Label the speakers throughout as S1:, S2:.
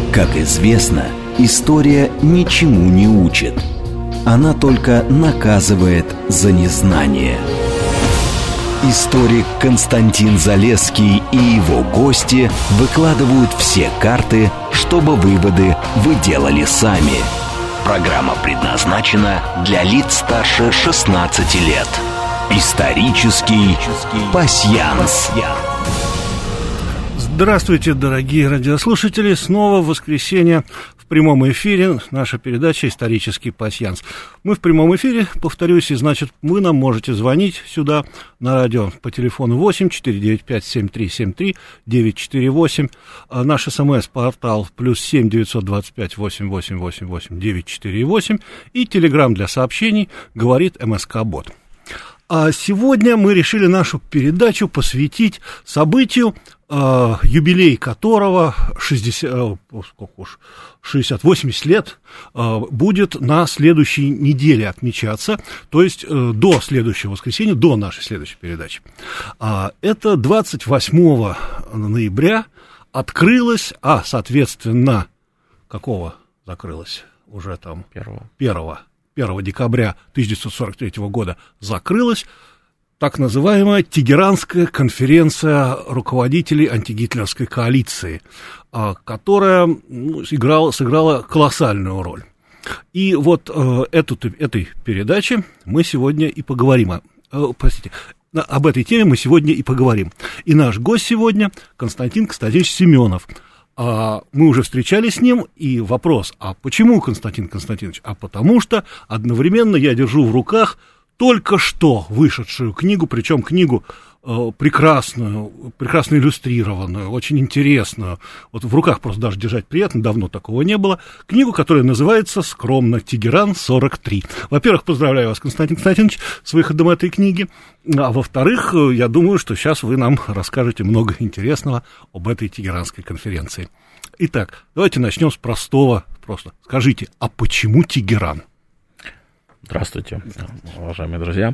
S1: Как известно, история ничему не учит. Она только наказывает за незнание. Историк Константин Залесский и его гости выкладывают все карты, чтобы выводы вы делали сами. Программа предназначена для лиц старше 16 лет. Исторический пасьянс.
S2: Здравствуйте, дорогие радиослушатели. Снова в воскресенье в прямом эфире наша передача «Исторический пасьянс». Мы в прямом эфире, повторюсь, и значит, вы нам можете звонить сюда на радио по телефону 8-495-7373-948. Наш СМС-портал +7 925 888 948 и телеграм для сообщений «Говорит МСК-бот». А сегодня мы решили нашу передачу посвятить событию, юбилей которого 60-80 лет будет на следующей неделе отмечаться, то есть до следующего воскресенья, до нашей следующей передачи. Это 28 ноября открылась, соответственно, какого закрылась? Уже там 1 декабря 1943 года закрылась так называемая Тегеранская конференция руководителей антигитлеровской коалиции, которая сыграла колоссальную роль. И вот этой передаче мы сегодня и поговорим. Об этой теме мы сегодня и поговорим. И наш гость сегодня Константин Константинович Семенов. Мы уже встречались с ним, и вопрос, почему Константин Константинович? Потому что одновременно я держу в руках только что вышедшую книгу, причем книгу прекрасно иллюстрированную, очень интересную. Вот в руках просто даже держать приятно, давно такого не было. Книгу, которая называется скромно «Тегеран 43». Во-первых, поздравляю вас, Константин Константинович, с выходом этой книги. А во-вторых, я думаю, что сейчас вы нам расскажете много интересного об этой Тегеранской конференции. Итак, давайте начнем с простого. Просто скажите, почему Тегеран?
S3: Здравствуйте, уважаемые друзья.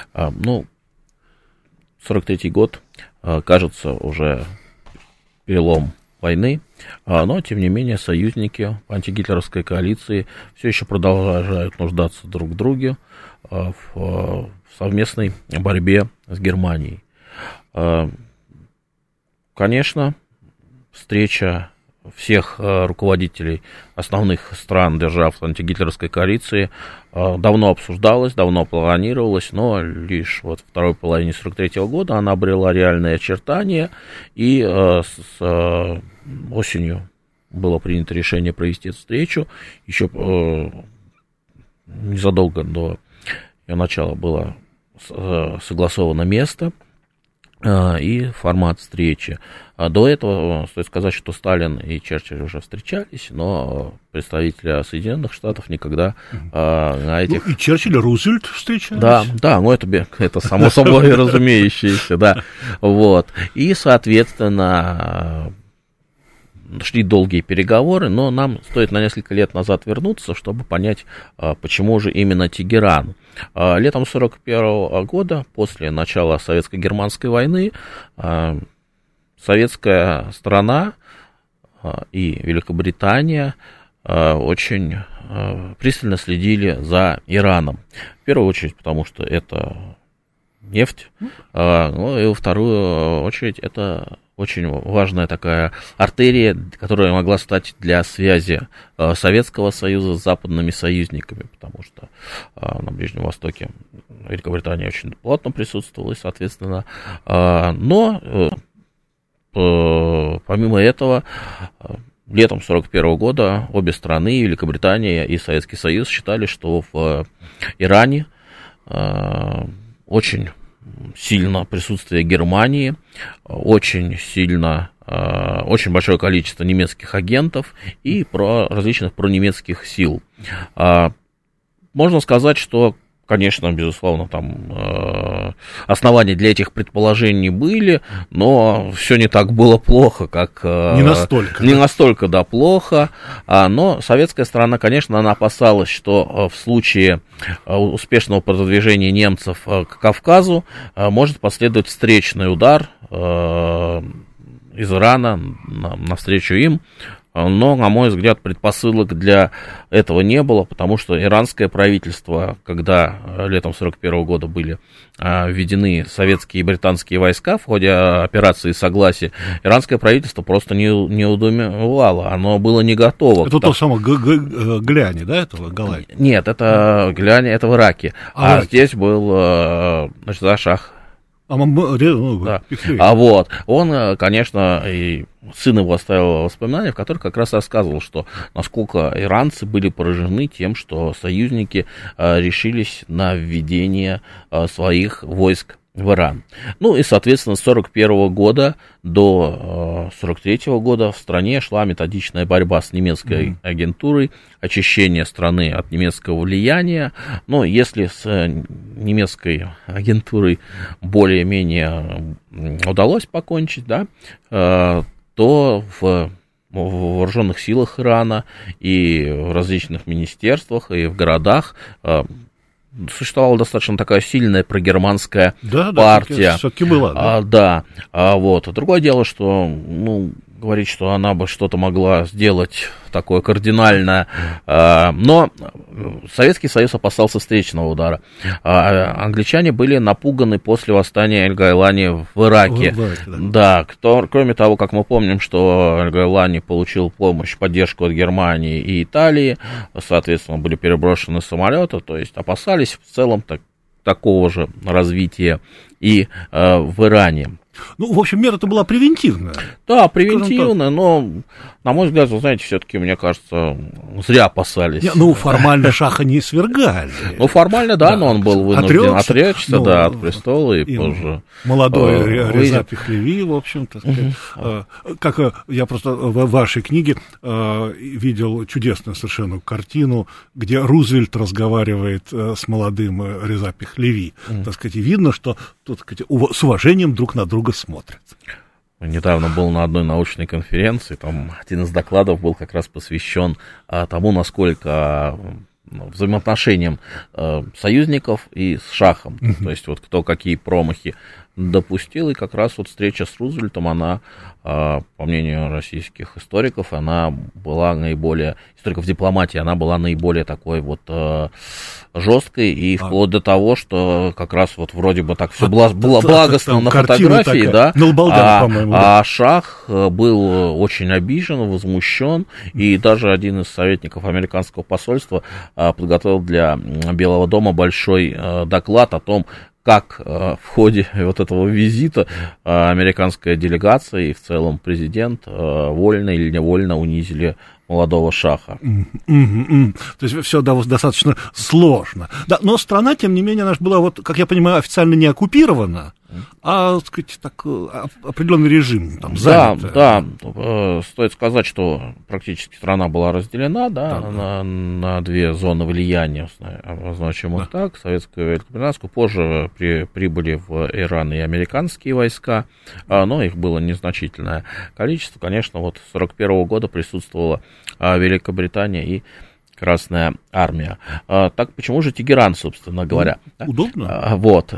S3: 43-й год, кажется, уже перелом войны, но, тем не менее, союзники антигитлеровской коалиции все еще продолжают нуждаться друг в друге в совместной борьбе с Германией. Конечно, встреча всех руководителей основных стран, держав антигитлеровской коалиции, давно обсуждалась, давно планировалась, но лишь во второй половине 1943 года она обрела реальные очертания, и с осенью было принято решение провести эту встречу. Еще незадолго до ее начала было согласовано место и формат встречи. До этого стоит сказать, что Сталин и Черчилль уже встречались, но представители Соединенных Штатов никогда на этих...
S2: и Черчилль и Рузвельт встречались?
S3: Да, это само собой разумеющееся, да. Вот. И, соответственно, шли долгие переговоры, но нам стоит на несколько лет назад вернуться, чтобы понять, почему же именно Тегеран. Летом 1941 года, после начала Советско-германской войны, советская страна и Великобритания очень пристально следили за Ираном. В первую очередь, потому что это нефть, и во вторую очередь это очень важная такая артерия, которая могла стать для связи Советского Союза с западными союзниками, потому что на Ближнем Востоке Великобритания очень плотно присутствовала, и, соответственно, но помимо этого, летом 1941 года обе страны, Великобритания и Советский Союз, считали, что в Иране очень сильно присутствие Германии, очень большое количество немецких агентов и различных пронемецких сил. Можно сказать, что, конечно, безусловно, там основания для этих предположений были, но все не так было плохо, как... Не настолько, да, плохо. Но советская сторона, конечно, она опасалась, что в случае успешного продвижения немцев к Кавказу может последовать встречный удар из Ирана навстречу им, но, на мой взгляд, предпосылок для этого не было, потому что иранское правительство, когда летом 1941 года были введены советские и британские войска в ходе операции «Согласие», иранское правительство просто не удумевало, оно было не готово.
S2: Это то самое Гляни, да, этого Галай?
S3: Нет, это Гляни, это в Ираке, здесь был, значит, Шах.
S2: Да.
S3: Вот, он, конечно, и сын его оставил воспоминания, в которых как раз рассказывал, что насколько иранцы были поражены тем, что союзники решились на введение своих войск в Иран. Ну и, соответственно, с 1941 года до 1943 года в стране шла методичная борьба с немецкой агентурой, очищение страны от немецкого влияния. Но если с немецкой агентурой более-менее удалось покончить, да, то в вооруженных силах Ирана и в различных министерствах и в городах существовала достаточно такая сильная прогерманская партия.
S2: Все-таки была,
S3: да. Вот. Другое дело, что, говорить, что она бы что-то могла сделать такое кардинальное, но Советский Союз опасался встречного удара. Англичане были напуганы после восстания Эль-Гайлани в Ираке. Да, кроме того, как мы помним, что Эль-Гайлани получил помощь, поддержку от Германии и Италии, соответственно, были переброшены самолеты, то есть опасались в целом такого же развития и в Иране.
S2: В общем, мера-то была превентивная.
S3: Да, превентивная, но, на мой взгляд, вы знаете, все-таки, мне кажется, зря опасались.
S2: Формально Шаха не свергали.
S3: Формально, да, но он был вынужден отречься, от престола, и позже...
S2: Молодой Реза Пехлеви, в общем-то, как я просто в вашей книге видел чудесную совершенно картину, где Рузвельт разговаривает с молодым Реза Пехлеви. Так сказать, и видно, что тут, так сказать, с уважением друг на друга смотрят.
S3: Недавно был на одной научной конференции, там один из докладов был как раз посвящен тому, насколько взаимоотношениям союзников и с Шахом, то есть вот кто какие промахи допустил, и как раз вот встреча с Рузвельтом, она, по мнению российских историков, она была наиболее, историков дипломатии, она была наиболее такой вот жесткой, и вплоть до того, что как раз вот вроде бы так все было благостно на фотографии, да, а Шах был очень обижен, возмущен, и даже один из советников американского посольства подготовил для Белого дома большой доклад о том, как в ходе вот этого визита американская делегация и в целом президент вольно или невольно унизили молодого Шаха.
S2: То есть все достаточно сложно. Да, но страна, тем не менее, она же была, вот, как я понимаю, официально не оккупирована, а, так сказать, так, определенный режим там занят.
S3: Да, стоит сказать, что практически страна была разделена, на две зоны влияния, обозначим их так, советскую и великобританскую. Позже прибыли в Иран и американские войска, но их было незначительное количество. Конечно, вот с 1941 года присутствовала Великобритания и Красная Армия. Так почему же Тегеран, собственно говоря?
S2: Удобно.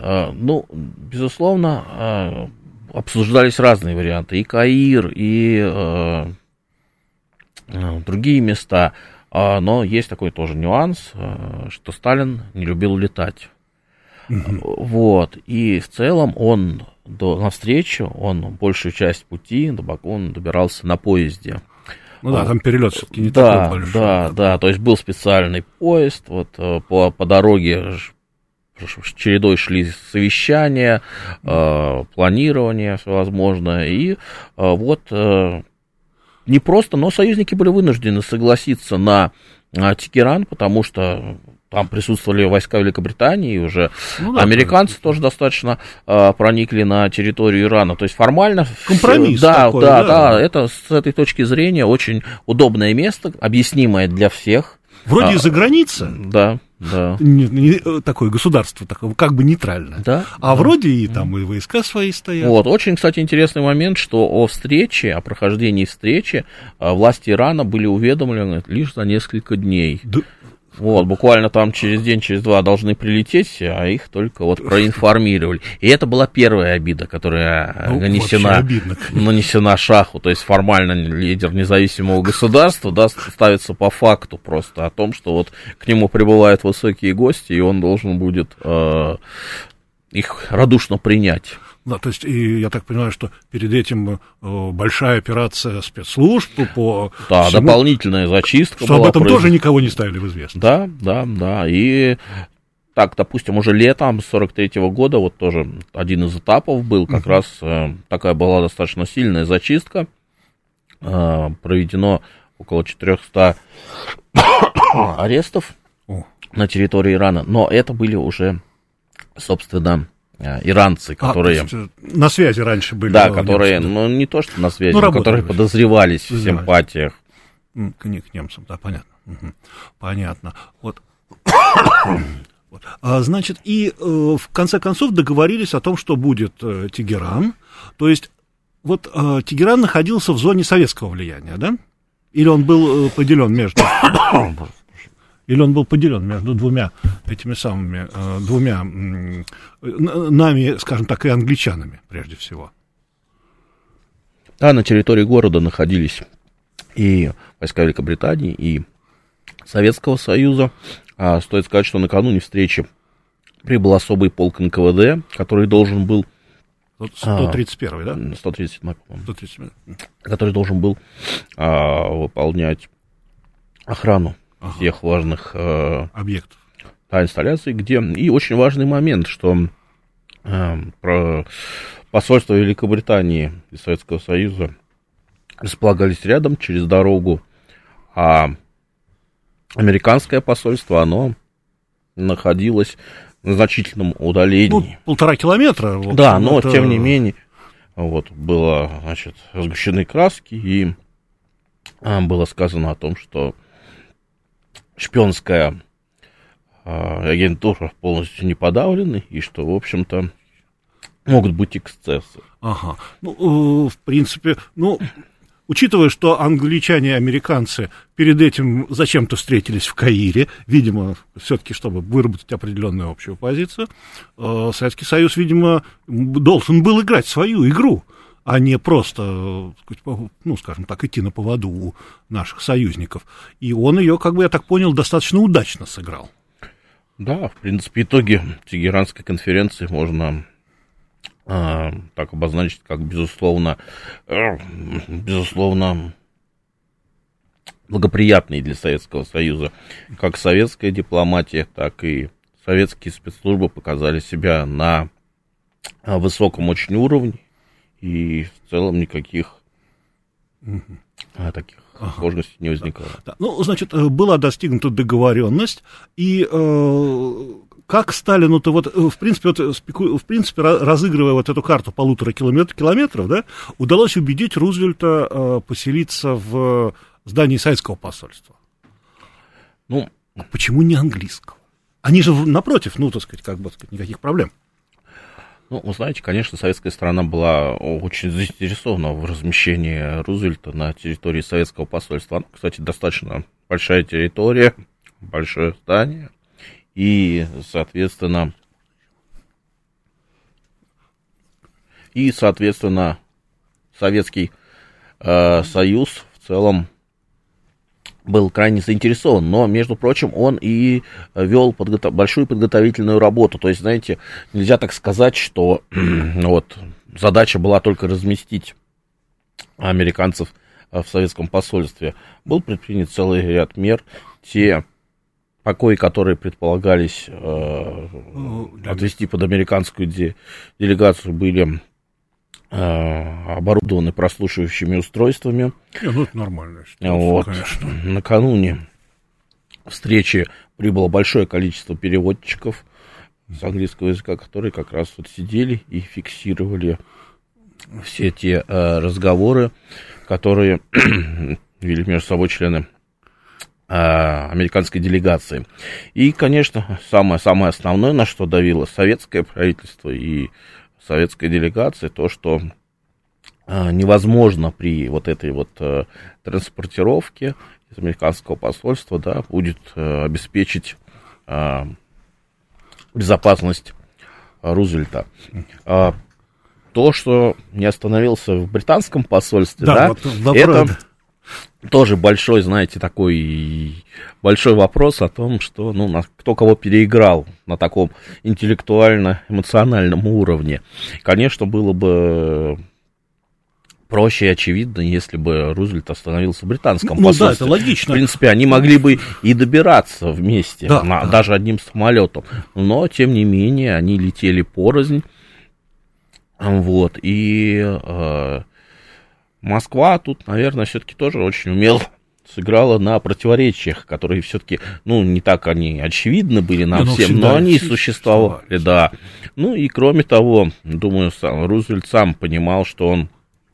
S3: Безусловно, обсуждались разные варианты. И Каир, и другие места. Но есть такой тоже нюанс, что Сталин не любил летать. Вот. И в целом он навстречу, большую часть пути до Баку он добирался на поезде.
S2: Там перелет все-таки не такой большой.
S3: Да, то есть был специальный поезд, вот по дороге чередой шли совещания, планирование всевозможное, и вот не просто, но союзники были вынуждены согласиться на Тегеран, потому что там присутствовали войска Великобритании, и уже американцы тоже достаточно проникли на территорию Ирана. То есть формально...
S2: Компромисс такой,
S3: да, это с этой точки зрения очень удобное место, объяснимое для всех.
S2: Вроде за граница.
S3: Да.
S2: Такое государство, такое, как бы нейтральное.
S3: Да.
S2: Вроде и там и войска свои стоят.
S3: Вот, очень, кстати, интересный момент, что о прохождении встречи власти Ирана были уведомлены лишь за несколько дней. Вот, буквально там через день, через два должны прилететь, а их только вот проинформировали. И это была первая обида, которая нанесена Шаху. То есть формально лидер независимого государства, да, ставится по факту просто о том, что вот к нему прибывают высокие гости, и он должен будет их радушно принять.
S2: Да, то есть, и я так понимаю, что перед этим большая операция спецслужб по
S3: да,
S2: всему,
S3: дополнительная зачистка
S2: что была. Об этом тоже никого не ставили в известность.
S3: Да, и так, допустим, уже летом 43-го года, вот тоже один из этапов был, как раз такая была достаточно сильная зачистка, проведено около 400 арестов на территории Ирана, но это были уже, собственно, иранцы, которые...
S2: на связи раньше были.
S3: Да, которые, ну, не то, что на связи, но которые подозревались в симпатиях.
S2: К немцам, да, понятно. Угу. Понятно. Вот. Значит, и в конце концов договорились о том, что будет Тегеран. То есть, вот Тегеран находился в зоне советского влияния, да? Или он был поделен между... Или он был поделен между двумя этими самыми, нами, скажем так, и англичанами, прежде всего?
S3: Да, на территории города находились и войска Великобритании, и Советского Союза. Стоит сказать, что накануне встречи прибыл особый полк НКВД, который должен был...
S2: 131-й, да?
S3: 137-й, по-моему. 137-й. Который должен был выполнять охрану всех важных
S2: объектов,
S3: инсталляций, где... И очень важный момент, что посольство Великобритании и Советского Союза располагались рядом, через дорогу, а американское посольство, оно находилось на значительном удалении.
S2: 1,5 километра.
S3: Вот, да, но это... тем не менее, вот, было, значит, сгущены краски, и было сказано о том, что шпионская агентура полностью не подавлена, и что, в общем-то, могут быть эксцессы.
S2: Ага. Ну, в принципе, учитывая, что англичане и американцы перед этим зачем-то встретились в Каире, видимо, все-таки, чтобы выработать определенную общую позицию, Советский Союз, видимо, должен был играть свою игру, а не просто, скажем так, идти на поводу у наших союзников. И он ее, как бы, я так понял, достаточно удачно сыграл.
S3: Да, в принципе, итоги Тегеранской конференции можно так обозначить, как, безусловно, благоприятные для Советского Союза. Как советская дипломатия, так и советские спецслужбы показали себя на высоком очень уровне. И в целом никаких таких сложностей не возникало.
S2: Да. Значит, была достигнута договоренность, и как Сталину-то в принципе, разыгрывая вот эту карту 1,5 километров, да, удалось убедить Рузвельта поселиться в здании советского посольства. Почему не английского? Они же напротив, никаких проблем.
S3: Вы знаете, конечно, советская сторона была очень заинтересована в размещении Рузвельта на территории советского посольства. Она, кстати, достаточно большая территория, большое здание, и, соответственно, Советский Союз в целом был крайне заинтересован, но, между прочим, он и вел большую подготовительную работу. То есть, знаете, нельзя так сказать, что задача была только разместить американцев в советском посольстве. Был предпринят целый ряд мер. Те покои, которые предполагались отвести под американскую делегацию, были оборудованы прослушивающими устройствами.
S2: Это нормально.
S3: Конечно. Накануне встречи прибыло большое количество переводчиков с английского языка, которые как раз сидели и фиксировали все те разговоры, которые вели между собой члены американской делегации. И, конечно, самое основное, на что давило советское правительство и советская делегация, то, что невозможно при этой транспортировке из американского посольства, да, будет обеспечить безопасность Рузвельта. То, что не остановился в британском посольстве, да, вот это тоже большой, знаете, такой большой вопрос о том, что, ну, кто кого переиграл на таком интеллектуально-эмоциональном уровне. Конечно, было бы проще и очевидно, если бы Рузвельт остановился в британском посольстве.
S2: Да, это логично.
S3: В принципе, они могли бы и добираться вместе, даже одним самолетом. Но, тем не менее, они летели порознь. Вот, и Москва тут, наверное, все-таки тоже очень умело сыграла на противоречиях, которые все-таки, ну, не так они очевидны были нам всем, но они существовали, да. Ну, и кроме того, думаю, Рузвельт сам понимал, что он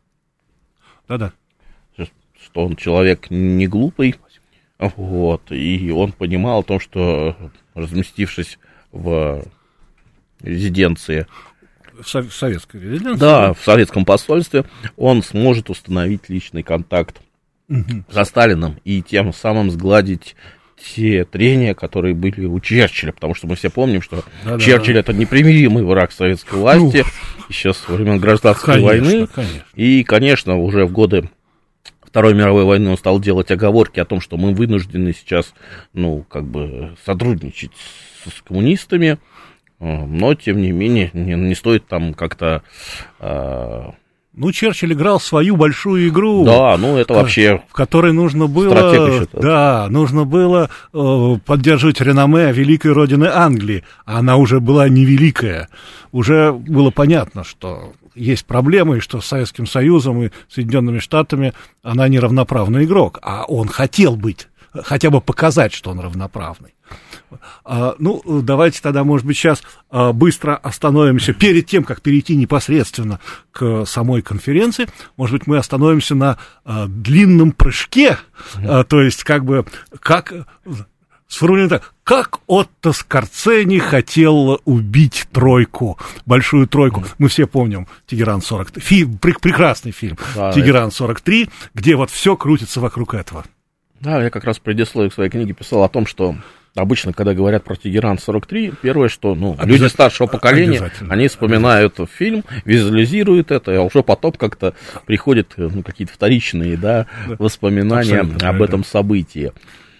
S3: что он человек не глупый, вот, и он понимал о том, что, разместившись в резиденции,
S2: в советской резиденции?
S3: Да, в советском посольстве, он сможет установить личный контакт со Сталиным и тем самым сгладить те трения, которые были у Черчилля, потому что мы все помним, что Черчилль это непримиримый враг советской власти, еще со времен гражданской войны, и, конечно, уже в годы Второй мировой войны он стал делать оговорки о том, что мы вынуждены сейчас, ну, как бы сотрудничать с коммунистами, но, тем не менее, не стоит там как-то...
S2: Ну, Черчилль играл свою большую игру.
S3: Да, ну, это вообще...
S2: В которой нужно было... Да, нужно было поддерживать реноме великой родины Англии. А она уже была невеликая. Уже было понятно, что есть проблемы, и что с Советским Союзом и Соединенными Штатами она не равноправный игрок. А он хотел быть, хотя бы показать, что он равноправный. Ну, давайте тогда, может быть, сейчас быстро остановимся перед тем, как перейти непосредственно к самой конференции. Может быть, мы остановимся на длинном прыжке, то есть, как сформулируем так, как Отто Скорцени хотел убить тройку, большую тройку. Мы все помним «Тегеран-43», прекрасный фильм «Тегеран-43», где вот все крутится вокруг этого.
S3: Да, я как раз в предисловии к своей книге писал о том, что обычно, когда говорят про Тегеран-43, первое, что, ну, люди старшего поколения, они вспоминают фильм, визуализируют это, а уже потом как-то приходят, ну, какие-то вторичные, да, воспоминания об этом событии.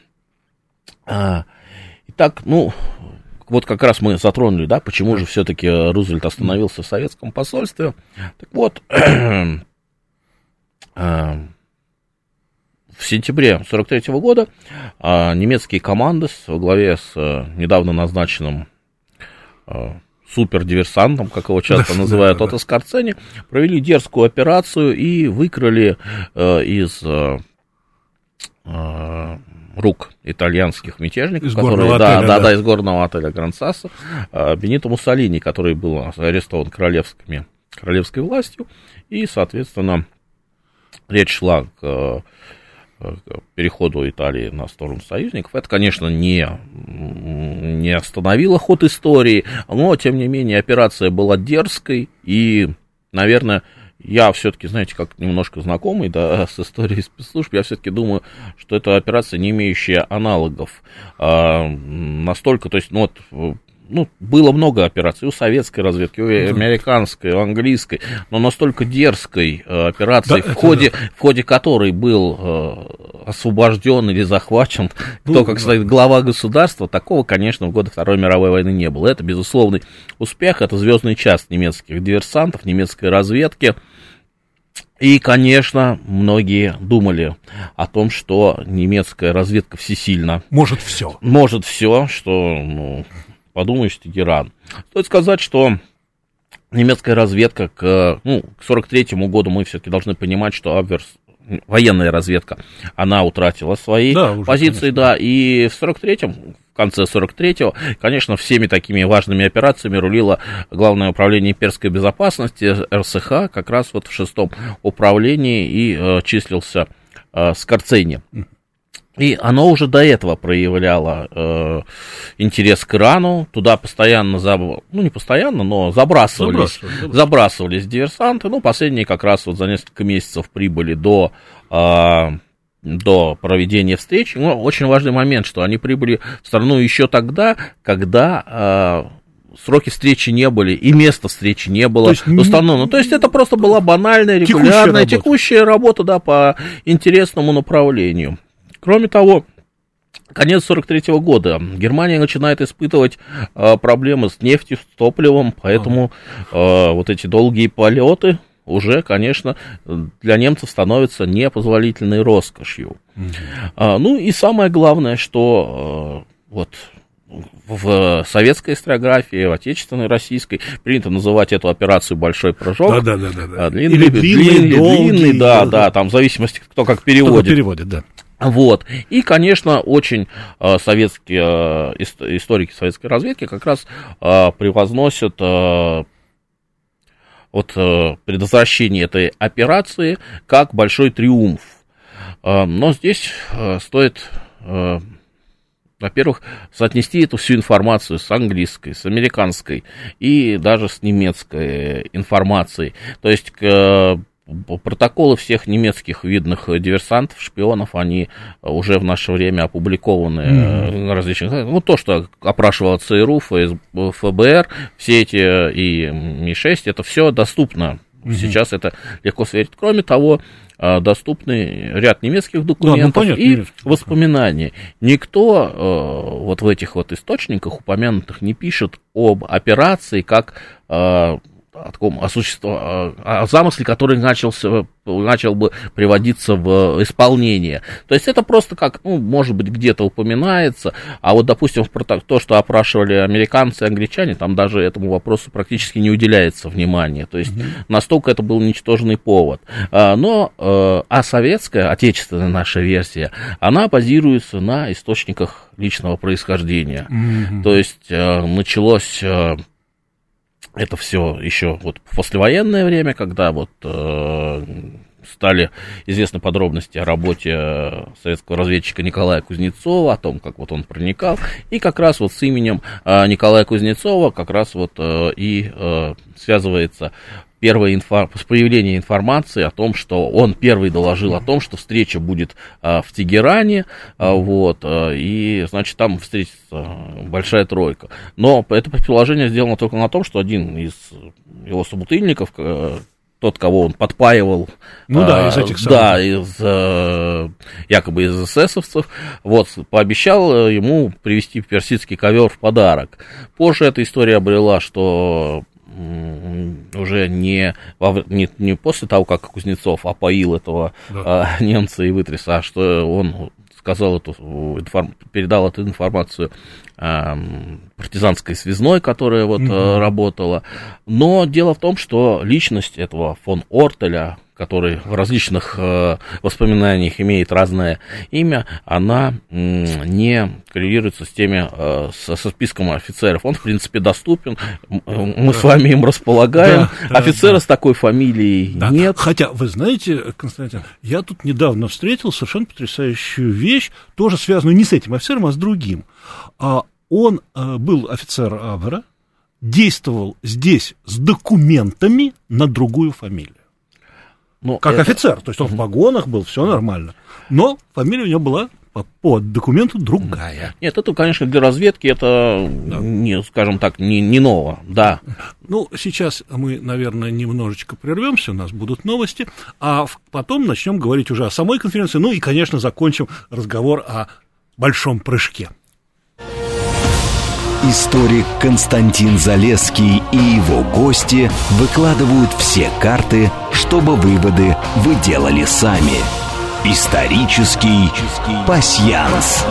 S3: Итак, ну, вот как раз мы затронули, да, почему же все-таки Рузвельт остановился в советском посольстве. Так вот, в сентябре 1943 года немецкие команды во главе с недавно назначенным супердиверсантом, как его часто называют, Отто Скорцени, провели дерзкую операцию и выкрали из рук итальянских мятежников, из горного отеля Гранд Сассо, Бенито Муссолини, который был арестован королевской властью, и, соответственно, речь шла к переходу Италии на сторону союзников. Это, конечно, не остановило ход истории, но, тем не менее, операция была дерзкой, и, наверное, я все-таки, знаете, как немножко знакомый, да, с историей спецслужб, я все-таки думаю, что это операция, не имеющая аналогов. Настолько, то есть, было много операций у советской разведки, у американской, у английской, но настолько дерзкой операции, в ходе которой был освобожден или захвачен кто, как сказать, глава государства, такого, конечно, в годы Второй мировой войны не было. Это безусловный успех, это звездный час немецких диверсантов, немецкой разведки. И, конечно, многие думали о том, что немецкая разведка всесильна.
S2: Может все,
S3: что, подумаешь, Тегеран. Стоит сказать, что немецкая разведка к 1943 году, мы все-таки должны понимать, что Абверс, военная разведка, она утратила свои позиции, конечно. Да, и в 1943-м, в конце 1943-го, конечно, всеми такими важными операциями рулило Главное управление имперской безопасности, РСХ, как раз вот в 6-м управлении и числился Скорцени. И оно уже до этого проявляло интерес к Ирану, туда постоянно, не постоянно, но забрасывались диверсанты. Последние как раз вот за несколько месяцев прибыли до до проведения встречи. Но очень важный момент, что они прибыли в страну еще тогда, когда сроки встречи не были, и места встречи не было установлено. То есть это просто была банальная, регулярная, текущая работа, да, по интересному направлению. Кроме того, конец 1943 года. Германия начинает испытывать проблемы с нефтью, с топливом, поэтому вот эти долгие полеты уже, конечно, для немцев становятся непозволительной роскошью. Ну и самое главное, что вот в советской историографии, в отечественной, российской принято называть эту операцию «Большой прыжок».
S2: Да.
S3: Длинный, да, там в зависимости, кто как переводит.
S2: Кто переводит, да.
S3: Вот. И, конечно, очень советские историки советской разведки как раз превозносят предотвращение этой операции как большой триумф. Но здесь стоит, во-первых, соотнести эту всю информацию с английской, с американской и даже с немецкой информацией. То есть протоколы всех немецких видных диверсантов, шпионов, они уже в наше время опубликованы на различных... Ну, то, что опрашивало ЦРУ, ФБР, все эти и Ми-6, это все доступно. Сейчас это легко сверить. Кроме того, доступны ряд немецких документов и воспоминаний. Никто вот в этих вот источниках упомянутых не пишет об операции как о таком о замысле, который начал бы приводиться в исполнение. То есть это просто как, ну, может быть, где-то упоминается, а вот, допустим, то, что опрашивали американцы и англичане, там даже этому вопросу практически не уделяется внимания. То есть настолько это был ничтожный повод. Но советская, отечественная наша версия, она базируется на источниках личного происхождения. То есть началось... Это все еще вот в послевоенное время, когда вот стали известны подробности о работе советского разведчика Николая Кузнецова, о том, как вот он проникал, и как раз вот с именем Николая Кузнецова как раз вот и связывается появление информации о том, что он первый доложил о том, что встреча будет в Тегеране, вот, и, значит, там встретится большая тройка. Но это предположение сделано только на том, что один из его собутыльников, тот, кого он подпаивал,
S2: из этих самых.
S3: Якобы из эсэсовцев, вот, пообещал ему привезти персидский ковер в подарок. Позже эта история обрела, что уже не после того, как Кузнецов опоил этого немца и вытряс, а что он сказал передал эту информацию партизанской связной, которая вот работала. Но дело в том, что личность этого фон Ортеля, который в различных воспоминаниях имеет разное имя, она не коррелируется с теми, со списком офицеров. Он, в принципе, доступен, мы с вами им располагаем. Офицера с такой фамилией нет.
S2: Хотя, вы знаете, Константин, я тут недавно встретил совершенно потрясающую вещь, тоже связанную не с этим офицером, а с другим. Он был офицер Абвера, действовал здесь с документами на другую фамилию. Как офицер, то есть он в погонах был, все нормально. Но фамилия у него была по документу другая.
S3: Нет, это, конечно, для разведки это, не, скажем так, не ново, да.
S2: Ну, сейчас мы, наверное, немножечко прервемся, у нас будут новости, а потом начнем говорить уже о самой конференции, ну и, конечно, закончим разговор о большом прыжке.
S1: Историк Константин Залесский и его гости выкладывают все карты, чтобы выводы вы делали сами. Исторический пасьянс.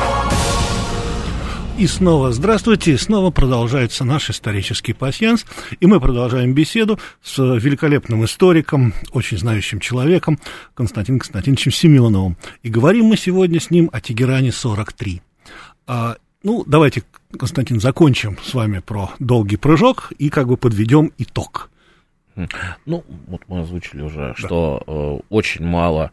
S2: И снова здравствуйте, снова продолжается наш исторический пасьянс, и мы продолжаем беседу с великолепным историком, очень знающим человеком Константином Константиновичем Семеновым. И говорим мы сегодня с ним о Тегеране 43. Давайте, Константин, закончим с вами про долгий прыжок и как бы подведем итог.
S3: Ну, вот мы озвучили уже, что очень мало,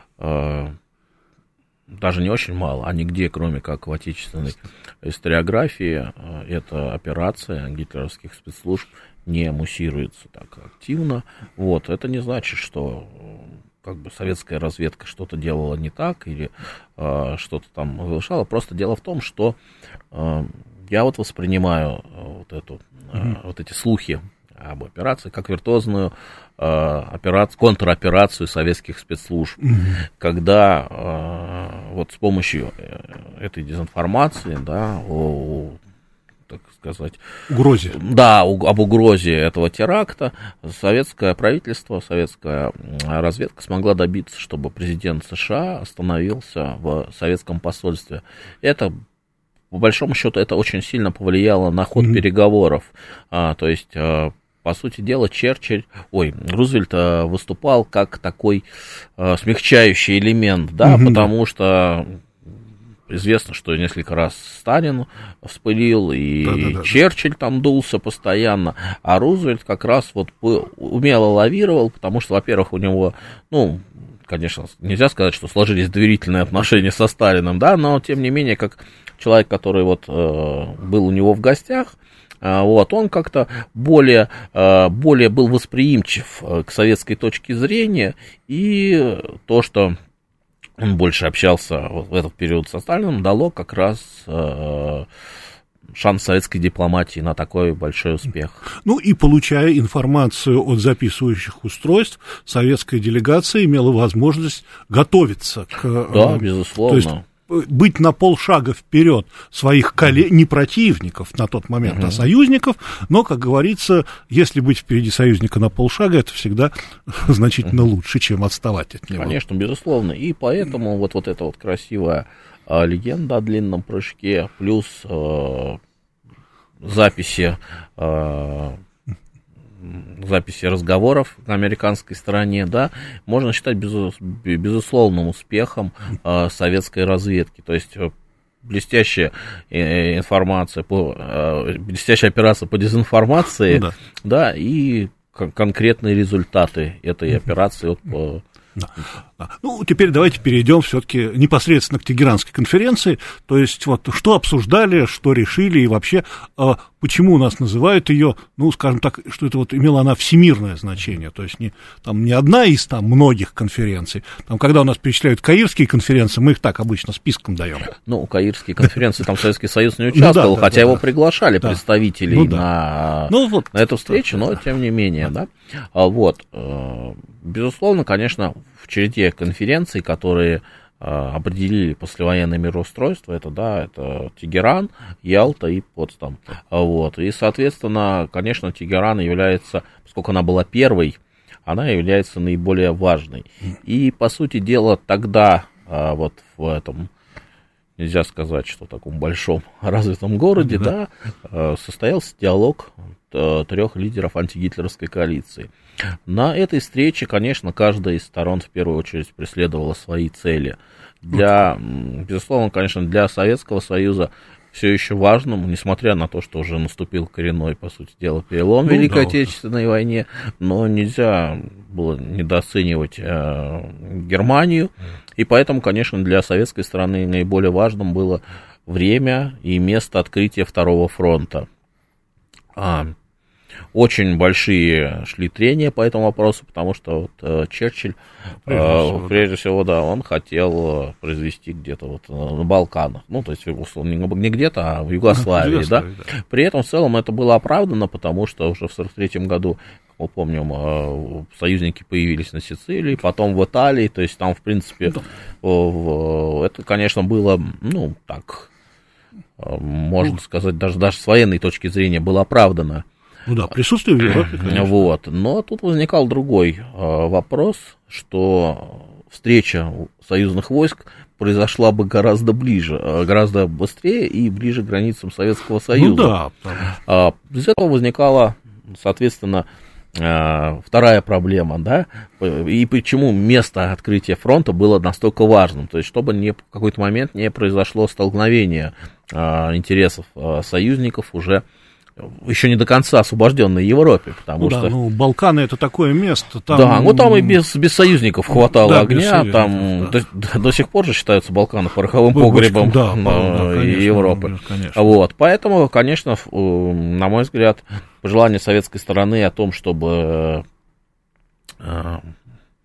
S3: даже не очень мало, а нигде, кроме как в отечественной историографии, эта операция гитлеровских спецслужб не муссируется так активно. Вот, это не значит, что как бы советская разведка что-то делала не так или что-то там повышала. Просто дело в том, что я вот воспринимаю вот эти слухи об операции как виртуозную контроперацию советских спецслужб, когда вот с помощью этой дезинформации, да, так сказать,
S2: угрозе.
S3: Да, об угрозе этого теракта советское правительство, советская разведка смогла добиться, чтобы президент США остановился в советском посольстве. Это, по большому счету, это очень сильно повлияло на ход переговоров. То есть, по сути дела, Рузвельт выступал как такой смягчающий элемент, да, потому что известно, что несколько раз Сталин вспылил, и Черчилль там дулся постоянно, а Рузвельт как раз вот умело лавировал, потому что, во-первых, у него, конечно, нельзя сказать, что сложились доверительные отношения со Сталиным, да, но, тем не менее, как человек, который вот был у него в гостях, он как-то более был восприимчив к советской точке зрения, и то, что он больше общался в этот период со Сталиным, дало как раз шанс советской дипломатии на такой большой успех.
S2: И получая информацию от записывающих устройств, советская делегация имела возможность готовиться к...
S3: Да, безусловно.
S2: То есть быть на полшага вперед своих не противников на тот момент, а союзников, но, как говорится, если быть впереди союзника на полшага, это всегда значительно лучше, чем отставать от него.
S3: Конечно, безусловно, и поэтому вот эта вот красивая легенда о длинном прыжке, плюс записи разговоров на американской стороне, да, можно считать безусловным успехом советской разведки. То есть блестящая информация, блестящая операция по дезинформации, да, и конкретные результаты этой операции.
S2: Теперь давайте перейдем все-таки непосредственно к Тегеранской конференции, то есть вот что обсуждали, что решили, и вообще почему у нас называют ее, скажем так, что это вот имела она всемирное значение, то есть не одна из там многих конференций, когда у нас перечисляют каирские конференции, мы их так обычно списком даем.
S3: Каирские конференции, там Советский Союз не участвовал, хотя его приглашали представителей на эту встречу, но тем не менее, да. Безусловно, конечно, в череде конференций, которые определили послевоенное мироустройство, это Тегеран, Ялта и Потсдам. И, соответственно, конечно, Тегеран является, поскольку она была первой, она является наиболее важной. И, по сути дела, тогда в этом, нельзя сказать, что в таком большом развитом городе, состоялся диалог 3 лидеров антигитлеровской коалиции. На этой встрече, конечно, каждая из сторон в первую очередь преследовала свои цели. Безусловно, конечно, для Советского Союза все еще важным, несмотря на то, что уже наступил коренной, по сути дела, перелом в Великой Отечественной войне, но нельзя было недооценивать Германию, и поэтому, конечно, для советской стороны наиболее важным было время и место открытия Второго фронта. Очень большие шли трения по этому вопросу, потому что Черчилль, прежде всего, он хотел произвести где-то на Балканах, то есть, условно, не где-то, а в Югославии, да. При этом, в целом, это было оправдано, потому что уже в 1943 году, как мы помним, союзники появились на Сицилии, потом в Италии, то есть там, в принципе, это, конечно, было, можно сказать, даже с военной точки зрения было оправдано.
S2: Присутствие в Европе, конечно.
S3: Но тут возникал другой вопрос, что встреча союзных войск произошла бы гораздо ближе, гораздо быстрее и ближе к границам Советского Союза. Из этого возникала, соответственно, вторая проблема, и почему место открытия фронта было настолько важным, то есть чтобы в какой-то момент не произошло столкновение интересов союзников уже еще не до конца освобожденной Европе, потому что...
S2: Балканы — это такое место, там...
S3: там и без союзников хватало огня, там до сих пор же считаются Балканы пороховым погребом Европы. Конечно. Поэтому, конечно, на мой взгляд, пожелание советской стороны о том, чтобы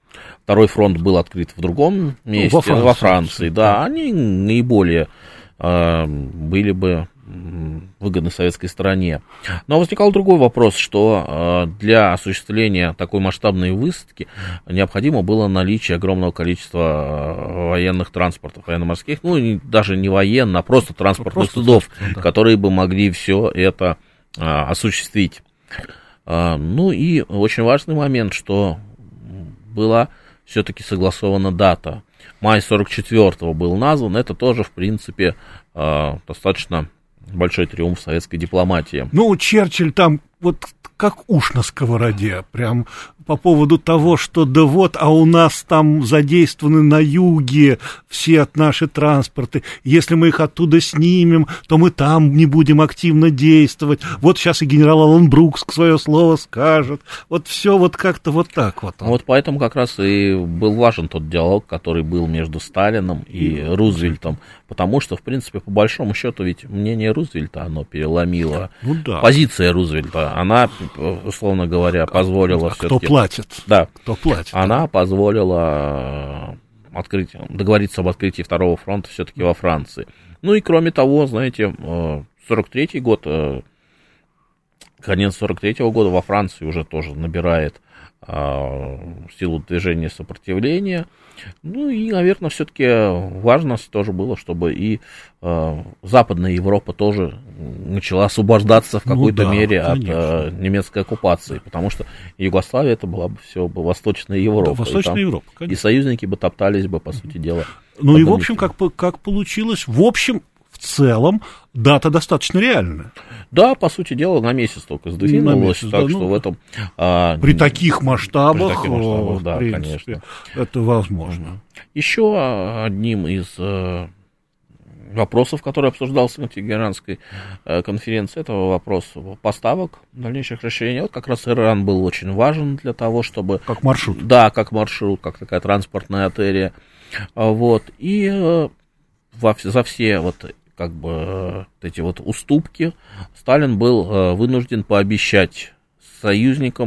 S3: второй фронт был открыт в другом месте, во Франции, да, они наиболее были бы выгодны советской стороне. Но возникал другой вопрос, что для осуществления такой масштабной высадки необходимо было наличие огромного количества военных транспортов, военно-морских, ну, даже не военных, а просто транспортных судов, да, которые бы могли все это осуществить. Ну и очень важный момент, что была все-таки согласована дата. Май 44-го был назван, это тоже, в принципе, достаточно большой триумф советской дипломатии.
S2: Ну, Черчилль там вот как уж на сковороде, прям по поводу того, что да вот, а у нас там задействованы на юге все наши транспорты, если мы их оттуда снимем, то мы там не будем активно действовать. Вот сейчас и генерал Алан Брукс свое слово скажет. Вот все вот как-то вот так вот.
S3: Вот поэтому как раз и был важен тот диалог, который был между Сталином и Рузвельтом, потому что, в принципе, по большому счету, ведь мнение Рузвельта, оно переломило. Ну, да. Позиция Рузвельта, она, условно говоря, позволила все-таки...
S2: Кто платит?
S3: Да.
S2: Кто платит?
S3: Она позволила договориться об открытии второго фронта все-таки во Франции. Ну и кроме того, знаете, 43-й год, конец 43-го года во Франции уже тоже набирает силу движения сопротивления. Ну и, наверное, все-таки важность тоже было, чтобы и Западная Европа тоже начала освобождаться в какой-то мере от немецкой оккупации, потому что Югославия это была бы все бы Восточная Европа. Да,
S2: Восточная Европа, конечно.
S3: И союзники бы топтались бы, по сути дела.
S2: Ну и, в общем, как получилось, в общем, в целом, дата достаточно реальная.
S3: Да, по сути дела, на месяц только сдвинулось, так да, что в этом...
S2: При таких масштабах,
S3: да,
S2: в принципе, конечно, это возможно.
S3: Еще одним из вопросов, который обсуждался на Тегеранской конференции, это вопрос поставок, дальнейших расширений. Вот как раз Иран был очень важен для того, чтобы...
S2: Как маршрут.
S3: Да, как маршрут, как такая транспортная артерия. Вот, и за все вот как бы эти вот уступки Сталин был вынужден пообещать союзникам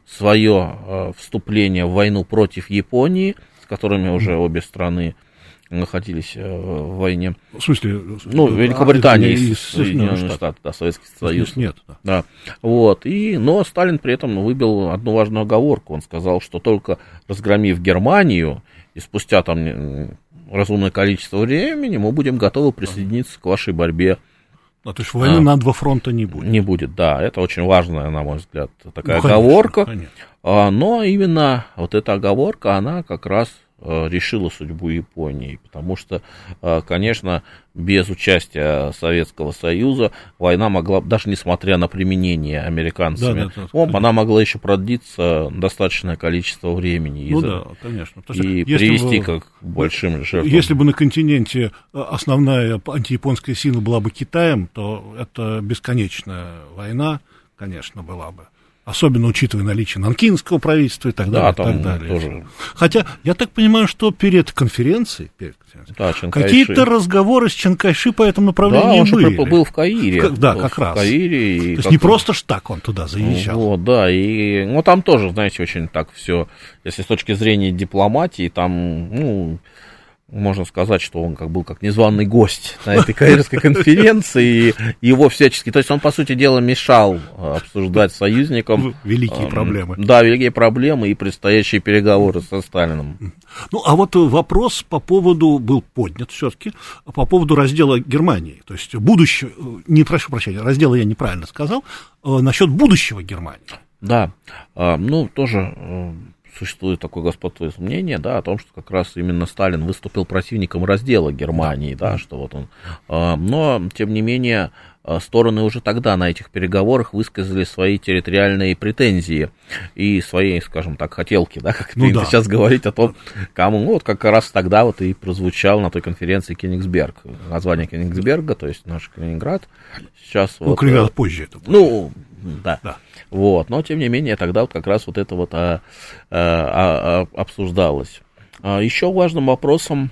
S3: свое вступление в войну против Японии, с которыми уже обе страны находились в войне.
S2: В смысле?
S3: Ну, Великобритания и Соединенные Штаты, да, Советский Союз.
S2: Нет.
S3: Да. Вот. Но Сталин при этом выбил одну важную оговорку. Он сказал, что только разгромив Германию и спустя там разумное количество времени мы будем готовы присоединиться к вашей борьбе.
S2: То есть войны на два фронта не будет.
S3: Не будет, да. Это очень важная, на мой взгляд, такая оговорка. Конечно. Но именно вот эта оговорка, она как раз решила судьбу Японии, потому что, конечно, без участия Советского Союза война могла, даже несмотря на применение американцами, она могла еще продлиться достаточное количество времени
S2: конечно.
S3: И привести к большим жертвам.
S2: Если бы на континенте основная антияпонская сила была бы Китаем, то это бесконечная война, конечно, была бы. Особенно учитывая наличие нанкинского правительства и так далее.
S3: Да, там тоже.
S2: Хотя, я так понимаю, что перед конференцией какие-то разговоры с Чан Кайши по этому направлению были.
S3: Да, он был в Каире.
S2: Да, как раз.
S3: В Каире.
S2: То есть не просто ж так он туда заезжал.
S3: Вот, да, и там тоже, знаете, очень так все, если с точки зрения дипломатии, там, можно сказать, что он был как незваный гость на этой каирской конференции, и его всячески, то есть он, по сути дела, мешал обсуждать с союзникам
S2: великие проблемы.
S3: Да, великие проблемы и предстоящие переговоры со Сталиным.
S2: Ну, а вот вопрос был поднят все-таки, по поводу раздела Германии, то есть будущего, прошу прощения, раздела я неправильно сказал, насчет будущего Германии.
S3: Да, тоже... Существует такое господство мнение, да, о том, что как раз именно Сталин выступил противником раздела Германии, да, что вот он. Но, тем не менее, стороны уже тогда на этих переговорах высказали свои территориальные претензии и свои, скажем так, хотелки, да, как принято сейчас говорить о том, кому, вот как раз тогда вот и прозвучал на той конференции Кёнигсберг, название Кёнигсберга, то есть наш Калининград. Сейчас
S2: Калининград позже это было.
S3: Да. Вот, но тем не менее тогда вот как раз вот это вот обсуждалось. Еще важным вопросом,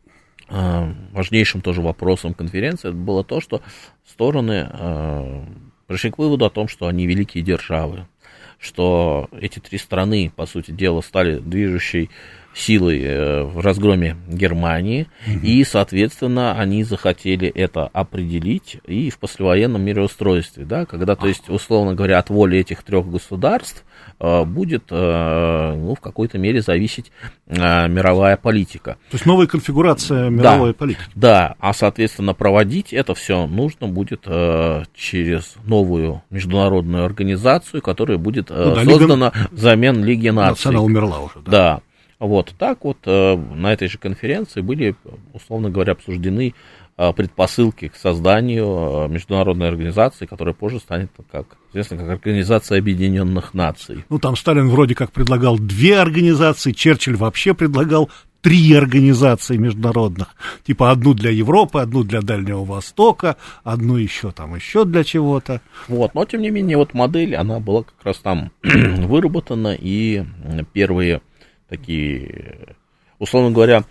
S3: важнейшим тоже вопросом конференции было то, что стороны пришли к выводу о том, что они великие державы, что эти три страны, по сути дела, стали движущей силой в разгроме Германии, и, соответственно, они захотели это определить и в послевоенном мироустройстве, да, когда, то есть, условно говоря, от воли этих трех государств будет, ну, в какой-то мере зависеть мировая политика.
S2: То есть новая конфигурация мировой политики.
S3: Да, а, соответственно, проводить это все нужно будет через новую международную организацию, которая будет создана взамен Лиги наций.
S2: Она умерла уже, да.
S3: Да. Вот так вот на этой же конференции были, условно говоря, обсуждены предпосылки к созданию международной организации, которая позже станет, как известно, как Организация Объединенных Наций.
S2: Ну, там Сталин вроде как предлагал 2 организации, Черчилль вообще предлагал 3 организации международных, типа одну для Европы, одну для Дальнего Востока, одну еще для чего-то.
S3: Вот, но тем не менее, вот модель, она была как раз там выработана, и первые такие, условно говоря,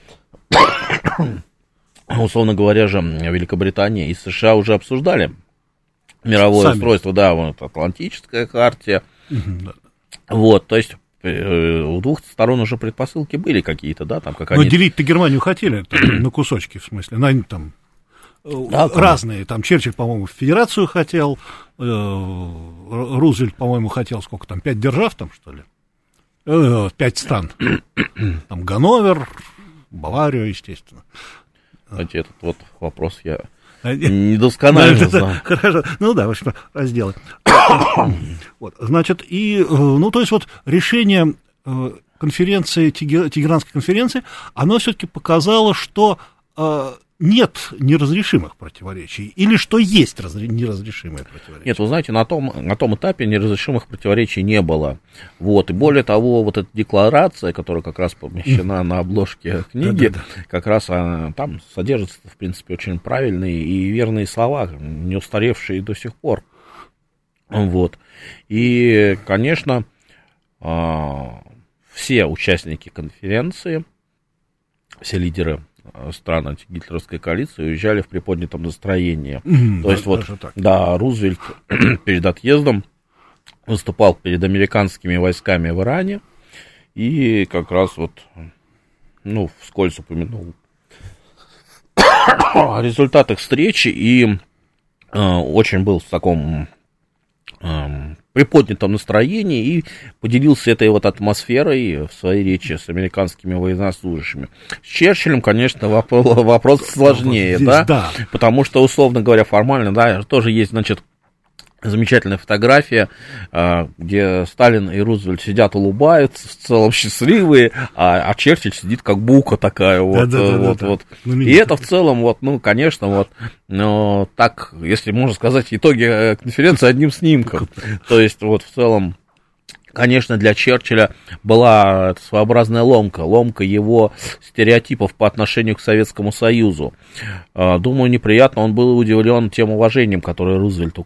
S3: же Великобритания и США уже обсуждали мировое устройство, да, вот Атлантическая хартия, вот, то есть у двух сторон уже предпосылки были какие-то, да, там как они...
S2: Но делить-то Германию хотели на кусочки, в смысле, на там разные, там Черчилль, по-моему, федерацию хотел, Рузвельт, по-моему, хотел, сколько там, 5 держав там, что ли? 5 стран. Там Ганновер, Баварию, естественно.
S3: Знаете, этот вот вопрос я недосконально знаю.
S2: Хорошо, ну да, в общем, разделы. Вот, значит, и, ну, то есть вот решение конференции, Тегеранской конференции, оно все-таки показало, что нет неразрешимых противоречий, или что есть неразрешимые противоречия?
S3: Нет, вы знаете, на том этапе неразрешимых противоречий не было. Вот, и более того, вот эта декларация, которая как раз помещена на обложке книги, как раз там содержатся, в принципе, очень правильные и верные слова, не устаревшие до сих пор. Вот. И, конечно, все участники конференции, все лидеры стран антигитлеровской коалиции уезжали в приподнятом настроении. То есть вот, да, Рузвельт перед отъездом выступал перед американскими войсками в Иране и как раз вот, ну, вскользь упомянул о результатах встречи и очень был в таком приподнятом настроении и поделился этой вот атмосферой в своей речи с американскими военнослужащими. С Черчиллем, конечно, вопрос сложнее, здесь, да? Потому что, условно говоря, формально, да, тоже есть, значит, замечательная фотография, где Сталин и Рузвельт сидят, улыбаются, в целом счастливые, а Черчилль сидит как бука такая, вот. И это в целом, вот, ну, конечно, вот, но так, если можно сказать, итоги конференции одним снимком. То есть, вот, в целом, конечно, для Черчилля была своеобразная ломка его стереотипов по отношению к Советскому Союзу. Думаю, неприятно он был удивлен тем уважением, которое Рузвельт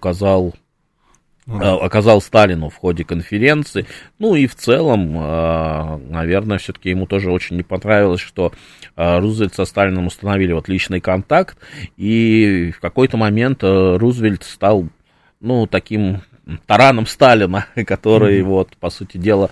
S3: оказал Сталину в ходе конференции. Ну и в целом, наверное, все-таки ему тоже очень не понравилось, что Рузвельт со Сталином установили вот личный контакт, и в какой-то момент Рузвельт стал, ну, таким тараном Сталина, который, вот, по сути дела,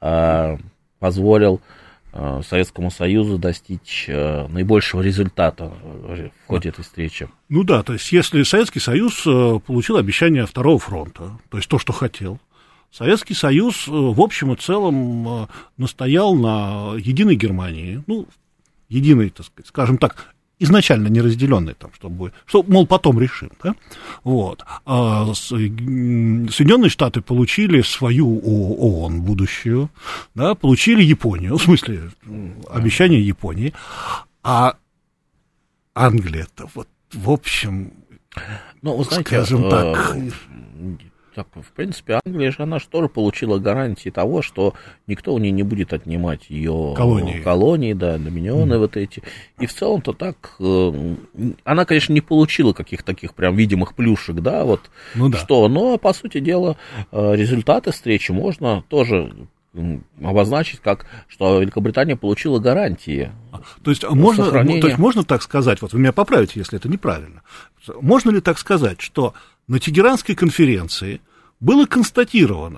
S3: позволил Советскому Союзу достичь наибольшего результата в ходе этой встречи.
S2: Ну да, то есть если Советский Союз получил обещание второго фронта, то есть то, что хотел, Советский Союз в общем и целом настоял на единой Германии, ну, единой, так сказать, скажем так, изначально неразделенной, там, чтобы, мол, потом решим, да, вот. А Соединенные Штаты получили свою ООН будущую, да, получили Японию, в смысле, обещание Японии, а Англия-то, вот, в общем,
S3: ну, вы знаете,
S2: скажем так...
S3: Так, в принципе, Англия же, она же тоже получила гарантии того, что никто у нее не будет отнимать ее колонии, да, доминионы вот эти. И в целом-то так, она, конечно, не получила каких-то таких прям видимых плюшек, да, вот, ну, да. Что, но, по сути дела, результаты встречи можно тоже обозначить как, что Великобритания получила гарантии.
S2: То есть можно так сказать, вот вы меня поправите, если это неправильно, можно ли так сказать, что на Тегеранской конференции было констатировано,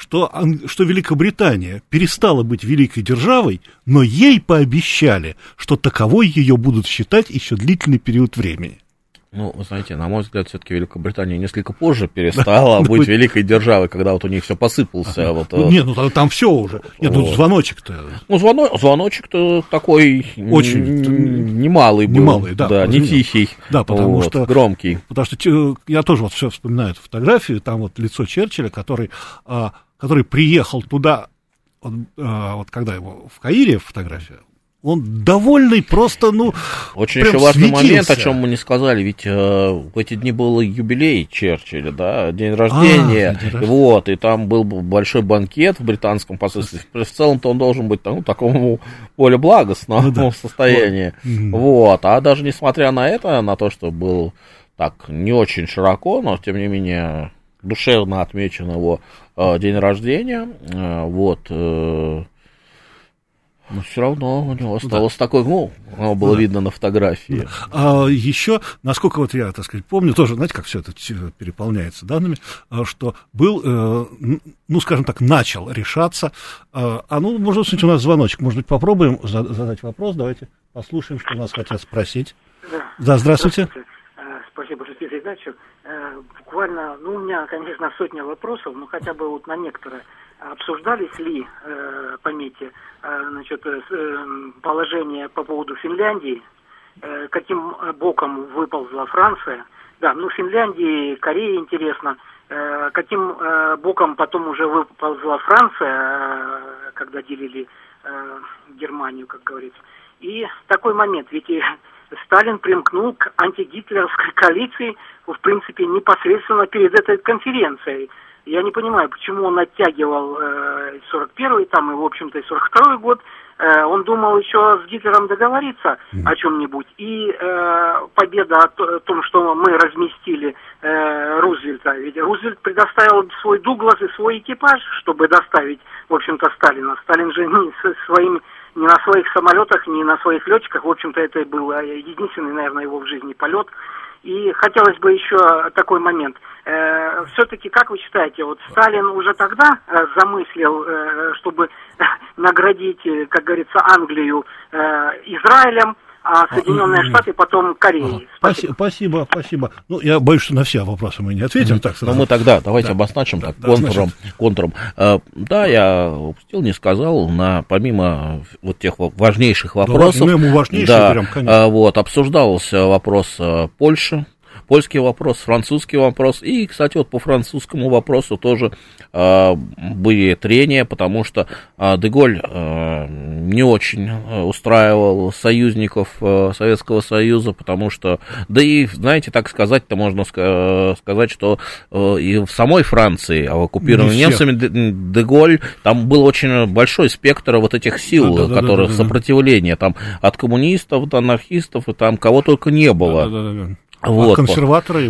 S2: что Великобритания перестала быть великой державой, но ей пообещали, что таковой ее будут считать еще длительный период времени.
S3: Ну, вы знаете, на мой взгляд, все-таки Великобритания несколько позже перестала быть великой державой, когда вот у них все посыпалось.
S2: Нет, ну там все уже. Нет, ну звоночек-то.
S3: Ну, звоночек-то такой очень немалый был.
S2: Немалый, да.
S3: Не тихий.
S2: Да, потому что
S3: громкий.
S2: Потому что я тоже вот все вспоминаю эту фотографию, там вот лицо Черчилля, который приехал туда, вот когда его в Каире фотография. Он довольный, просто,
S3: очень
S2: еще
S3: важный
S2: светился.
S3: момент, о чем мы не сказали, ведь в эти дни был юбилей Черчилля, да, день рождения, вот, и там был большой банкет в британском посольстве. В целом-то он должен быть такому более благостному состоянии, вот, а даже несмотря на это, на то, что был так не очень широко, но тем не менее душевно отмечен его день рождения, вот. Но все равно у него осталось такое, оно было видно на фотографии.
S2: А еще, насколько вот я, так сказать, помню, тоже, знаете, как все это переполняется данными, что был, скажем так, начал решаться, может быть, у нас звоночек, может быть, попробуем задать вопрос, давайте послушаем, что нас хотят спросить. Да, здравствуйте.
S4: Спасибо за передачу. Буквально, у меня, конечно, сотня вопросов, но хотя бы вот на некоторые. Обсуждались ли, пометьте, положение по поводу Финляндии, каким боком выползла Франция? Да, Финляндии, Корее интересно, каким боком потом уже выползла Франция, когда делили Германию, как говорится. И такой момент, ведь Сталин примкнул к антигитлеровской коалиции, в принципе, непосредственно перед этой конференцией. Я не понимаю, почему он оттягивал 41-й, там и, в общем-то, и 42-й год. Он думал еще с Гитлером договориться о чем-нибудь. И победа о том, что мы разместили Рузвельта. Ведь Рузвельт предоставил свой Дуглас и свой экипаж, чтобы доставить, в общем-то, Сталина. Сталин же ни на своих самолетах, ни на своих летчиках. В общем-то, это был единственный, наверное, его в жизни полет. И хотелось бы еще такой момент. Все-таки, как вы считаете, вот Сталин уже тогда замыслил, чтобы наградить, как говорится, Англию Израилем, а Соединенные Штаты потом Кореей?
S2: Спасибо. Я боюсь, что на все вопросы мы не ответим. Так сразу.
S3: Мы тогда давайте обозначим контуром. Да, я упустил, не сказал, помимо вот тех важнейших вопросов, обсуждался вопрос Польши, польский вопрос, французский вопрос, и, кстати, вот по французскому вопросу тоже были трения, потому что де-Голь не очень устраивал союзников Советского Союза, потому что, да и, знаете, так сказать-то можно сказать, что и в самой Франции, в оккупированной немцами, де-Голь, там был очень большой спектр вот этих сил, которых сопротивления, там от коммунистов до анархистов, и там кого только не было. Вот.
S2: Консерваторы.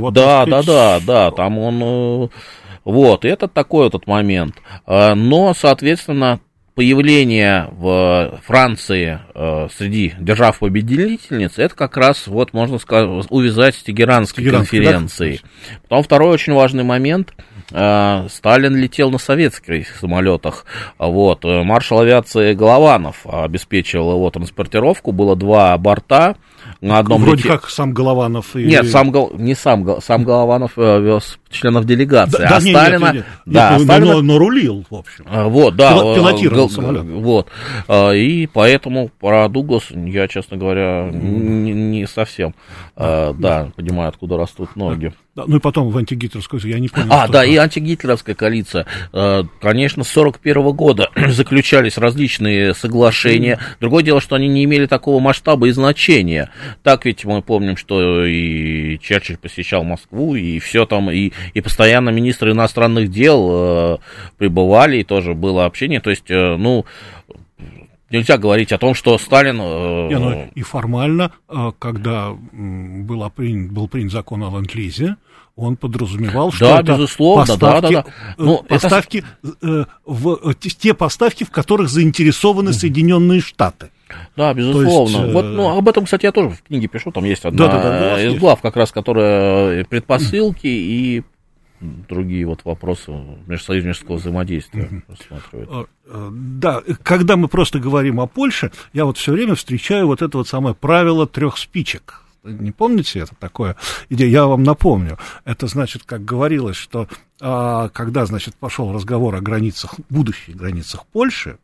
S3: Там он... Вот, это такой вот момент. Но, соответственно, появление в Франции среди держав-победительниц, это как раз, вот можно сказать, увязать с Тегеранской конференцией. Да? Потом второй очень важный момент. Сталин летел на советских самолетах. Вот, маршал авиации Голованов обеспечивал его транспортировку. Было 2 борта. На одном
S2: как сам Голованов.
S3: Нет, сам Голованов вез членов делегации. Сталина...
S2: но рулил, в общем.
S3: Вот, да.
S2: Пилотировал самолет.
S3: Вот. И поэтому про Дуглас я, честно говоря, не совсем понимаю, откуда растут ноги.
S2: Да, и потом в антигитлеровскую, я не понял.
S3: И антигитлеровская коалиция. Конечно, с 1941 года заключались различные соглашения. Другое дело, что они не имели такого масштаба и значения. Так ведь мы помним, что и Черчилль посещал Москву, и все там, и постоянно министры иностранных дел пребывали, и тоже было общение. То есть, нельзя говорить о том, что Сталин...
S2: И формально, когда был принят закон о ленд-лизе, он подразумевал, что это
S3: безусловно,
S2: поставки, те поставки, в которых заинтересованы Соединенные Штаты.
S3: Да, безусловно.
S2: Есть,
S3: об этом, кстати, я тоже в книге пишу, там есть одна из глав, как раз, которая предпосылки и другие вот вопросы межсоюзнического взаимодействия рассматривает.
S2: Да, когда мы просто говорим о Польше, я вот все время встречаю вот это вот самое правило 3 спичек. Не помните это такое идея? Я вам напомню. Это значит, как говорилось, что когда, значит, пошел разговор о границах, будущих границах Польши,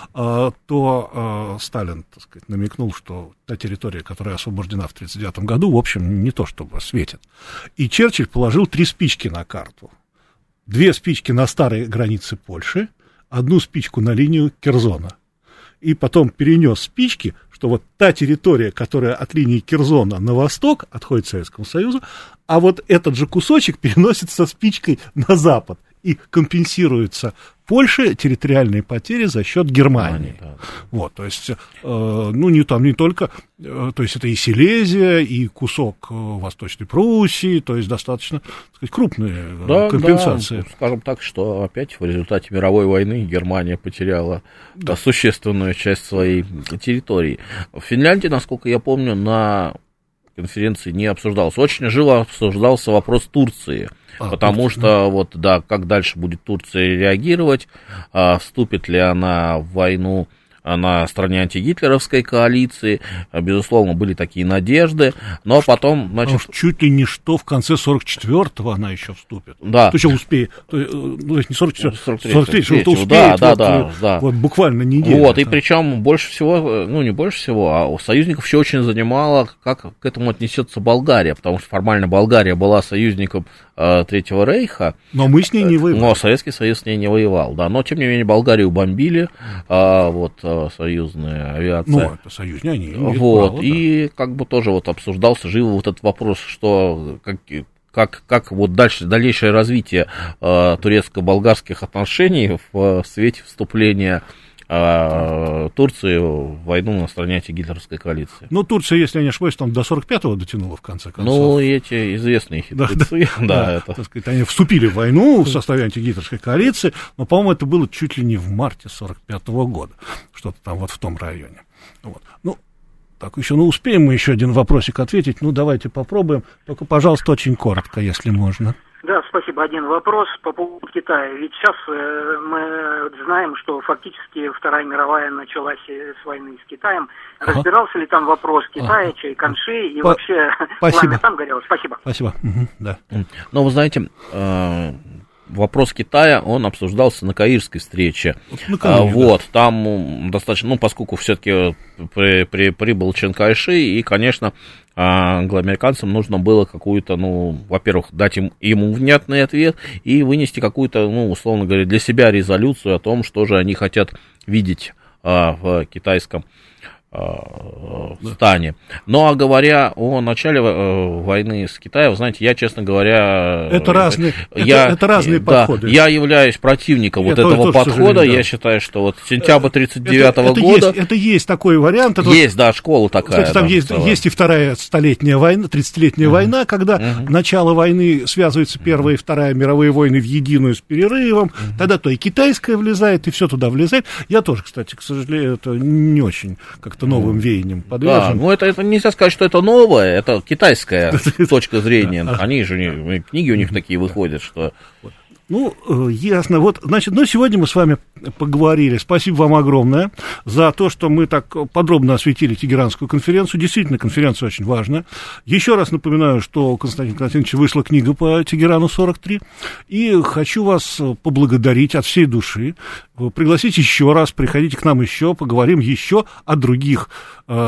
S2: то Сталин, так сказать, намекнул, что та территория, которая освобождена в 1939 году, в общем, не то чтобы светит. И Черчилль положил 3 спички на карту. 2 спички на старые границы Польши, 1 спичку на линию Керзона. И потом перенес спички, что вот та территория, которая от линии Керзона на восток отходит к Советскому Союзу, а вот этот же кусочек переносится спичкой на запад и компенсируется Польше территориальные потери за счет Германии. Да. Вот, то есть, не только, то есть это и Силезия, и кусок Восточной Пруссии, то есть достаточно, так сказать, крупные компенсации.
S3: Да, скажем так, что опять в результате мировой войны Германия потеряла существенную часть своей территории. В Финляндии, насколько я помню, на конференции не обсуждался. Очень живо обсуждался вопрос Турции. Потому что, вот, да, как дальше будет Турция реагировать, вступит ли она в войну на стороне антигитлеровской коалиции, безусловно, были такие надежды, но потом, значит...
S2: Чуть ли не что в конце 44-го она еще вступит.
S3: Да.
S2: То есть успеет, ну, не 44-го, 43-го,
S3: успеет, да.
S2: Вот буквально неделю.
S3: Вот, и причем больше всего, ну, не больше всего, а у союзников еще очень занимало, как к этому отнесется Болгария, потому что формально Болгария была союзником Третьего Рейха.
S2: Но мы с ней не воевали.
S3: Но Советский Союз с ней не воевал, да. Но, тем не менее, Болгарию бомбили, вот, союзная авиация.
S2: Ну, это союзня, они имеют
S3: вот,
S2: право,
S3: и
S2: да.
S3: как бы тоже вот обсуждался живо вот этот вопрос, что как вот дальнейшее развитие турецко-болгарских отношений в свете вступления Турции в войну на стороне антигитлеровской коалиции.
S2: Ну, Турция, если я не ошибаюсь, там до 45-го дотянула, в конце концов.
S3: Ну, эти известные хитрецы, это...
S2: Так сказать, они вступили в войну в составе антигитлеровской коалиции, но, по-моему, это было чуть ли не в марте 45-го года, что-то там вот в том районе. Вот. Ну, так еще, успеем мы еще один вопросик ответить, давайте попробуем, только, пожалуйста, очень коротко, если можно.
S4: Да, спасибо. Один вопрос по поводу Китая. Ведь сейчас мы знаем, что фактически Вторая мировая началась с войны с Китаем. Разбирался ли там вопрос Китая, Чайканши и вообще пламя там горело? Спасибо.
S2: Спасибо. Да.
S3: Но вы знаете, вопрос Китая, он обсуждался на Каирской встрече. Вот, там достаточно, поскольку все-таки прибыл Чан Кайши, и, конечно, англоамериканцам нужно было какую-то, во-первых, дать ему внятный ответ и вынести какую-то, условно говоря, для себя резолюцию о том, что же они хотят видеть в китайском стане. Ну, а говоря о начале войны с Китаем, вы знаете, я, честно говоря...
S2: Это разные подходы.
S3: Я являюсь противником этого подхода. Я считаю, что вот сентябрь 1939 года...
S2: Это есть такой вариант.
S3: Есть, школа такая.
S2: Кстати, там есть и Вторая столетняя война, 30-летняя война, когда начало войны связывается Первая и Вторая мировые войны в единую с перерывом. Тогда то и китайская влезает, и все туда влезает. Я тоже, кстати, к сожалению, это не очень как-то новым веянием подвержен.
S3: Да, это нельзя сказать, что это новое, это китайская точка зрения. Они же, книги у них такие выходят, что...
S2: Ясно. Вот, значит, сегодня мы с вами поговорили. Спасибо вам огромное за то, что мы так подробно осветили Тегеранскую конференцию. Действительно, конференция очень важная. Еще раз напоминаю, что у Константина Константиновича вышла книга по Тегерану 43. И хочу вас поблагодарить от всей души. Пригласить еще раз, приходите к нам еще, поговорим еще о других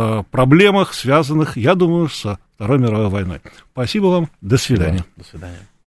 S2: проблемах, связанных, я думаю, со Второй мировой войной. Спасибо вам. До свидания.
S3: До свидания.